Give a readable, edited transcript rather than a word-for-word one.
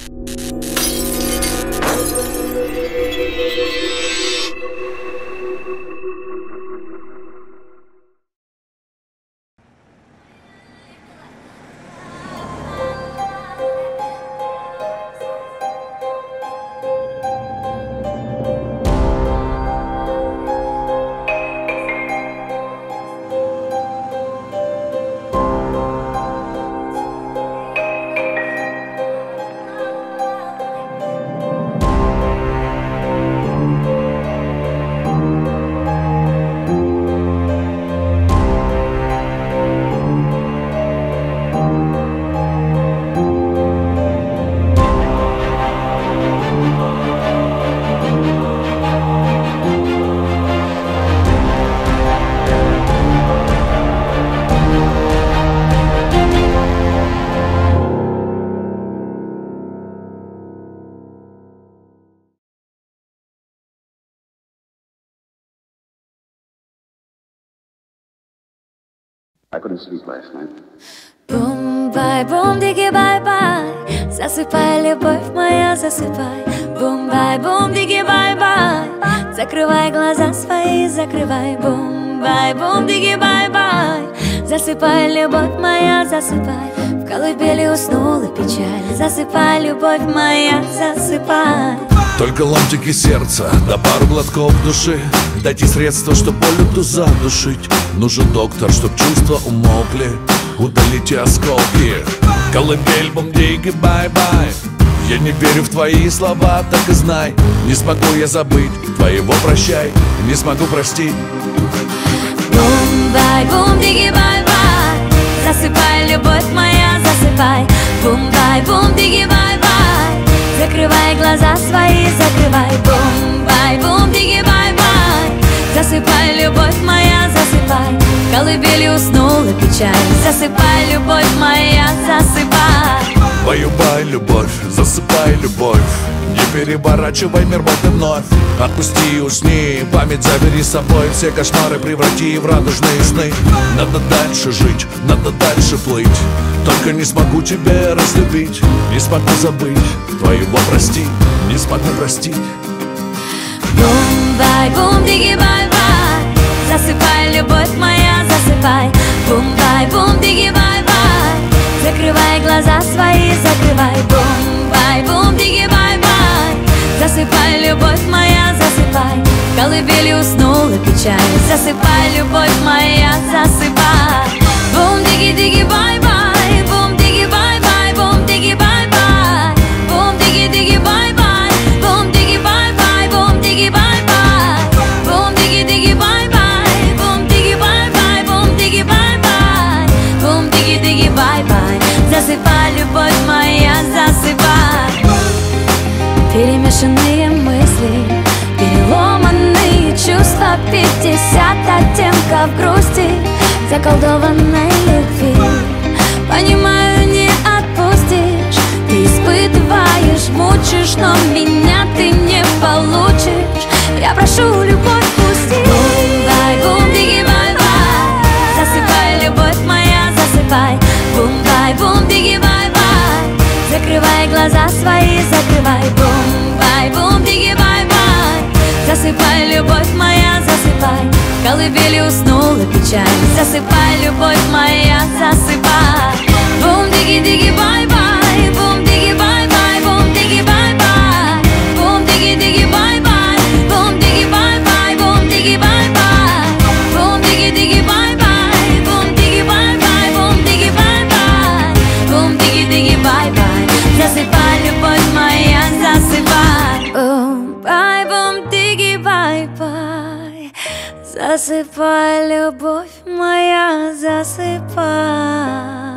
I couldn't sleep last night. Бум-бай, бум-диги, бай-бай, засыпай, любовь моя, засыпай. Бум-бай, бум-диги, бай-бай, закрывай глаза свои, закрывай. Бум-бай, бум-диги, бай-бай, засыпай, любовь моя, засыпай. В колыбели уснула печаль, засыпай, любовь моя, засыпай. Только ломтики сердца, да пару глотков души. Дайте средства, чтоб боль эту задушить. Нужен доктор, чтоб чувства умолкли. Удалите осколки. Колыбель, бум-диги, бай-бай. Я не верю в твои слова, так и знай. Не смогу я забыть твоего прощай. Не смогу простить. Бум-бай, бум-диги, бай-бай, засыпай, любовь моя, засыпай. Бум-бай, бум-диги, бай-бай, закрывай глаза свои, закрывай. Бум-бай, бум-диги, бай-бай, засыпай, любовь моя, засыпай. В колыбели уснула печаль, засыпай, любовь моя, засыпай. Баю-бай, любовь, засыпай, любовь. Не переворачивай мир вот и вновь. Отпусти, усни, память забери с собой. Все кошмары преврати в радужные сны. Надо дальше жить, надо дальше плыть. Только не смогу тебя разлюбить. Не смогу забыть твоего прости. Не смогу простить. Бум-бай, бум-диги, бай-бай, засыпай, любовь моя, засыпай. Бум-бай, бум-диги, бай-бай, закрывай глаза свои, закрывай. Бум-бай, бум-диги, бай-бай, засыпай, любовь моя, засыпай. В колыбели уснула печаль, засыпай, любовь моя, засыпай. Бум-диги-диги, бай-бай, бум-диги, бай-бай, бум-диги, бай-бай, бум-диги-диги, бай-бай, бум-диги, бай-бай, бум-диги, бай-бай, бум-диги-диги, бай-бай, бум-диги, бай-бай, бум-диги, бай-бай, бум-диги-диги, бай-бай, засыпай, любовь моя, засыпай. Перемешанные мысли, переломанные чувства, 50 оттенков грусти, заколдованной любви. Понимаю, не отпустишь, ты испытываешь, мучишь, но меня ты не получишь. Я прошу, любовь, пусти. Бум-бай, бум-диги, бай-бай, засыпай, любовь моя, засыпай. Бум-бай, бум-диги, бай-бай, закрывай глаза свои, закрывай. Бум-бай, бум-диги, бай-бай, засыпай, любовь моя, засыпай. В колыбели уснула печаль, засыпай, любовь моя, засыпай. Бум-диги-диги, бай-бай, бум-диги, бай-бай, бум-диги, бай-бай, бум-диги-диги, бай-бай, бум-диги, бай-бай, бум-диги, бай-бай, бум-диги-диги, бай-бай, бум-диги, бай-бай, бум-диги, бай-бай, бум-диги-диги, бай-бай, засыпай, любовь моя, засыпай. Бум-бай, бум-диги, бай-бай, засыпай, любовь моя, засыпай.